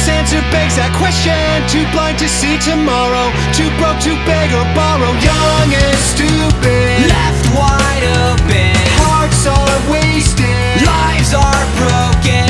This answer begs that question. Too blind to see tomorrow, too broke to beg or borrow. Young and stupid, left wide open, hearts are wasted, lives are broken.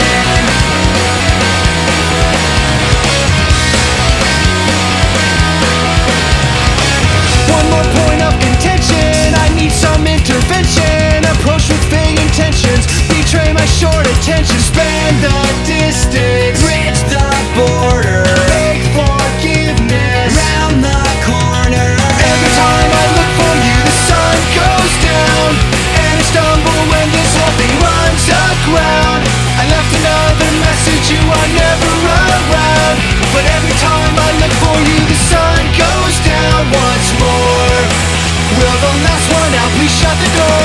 One more point of contention, I need some intervention. Approach with vague intentions, betray my short attention. Spend the distance, Bridge the border, beg forgiveness, round the corner. every time I look for you the sun goes down, and I stumble when this whole thing runs aground. I left another message, you are never around, but every time I look for you the sun goes down once more. Will the last one out please shut the door?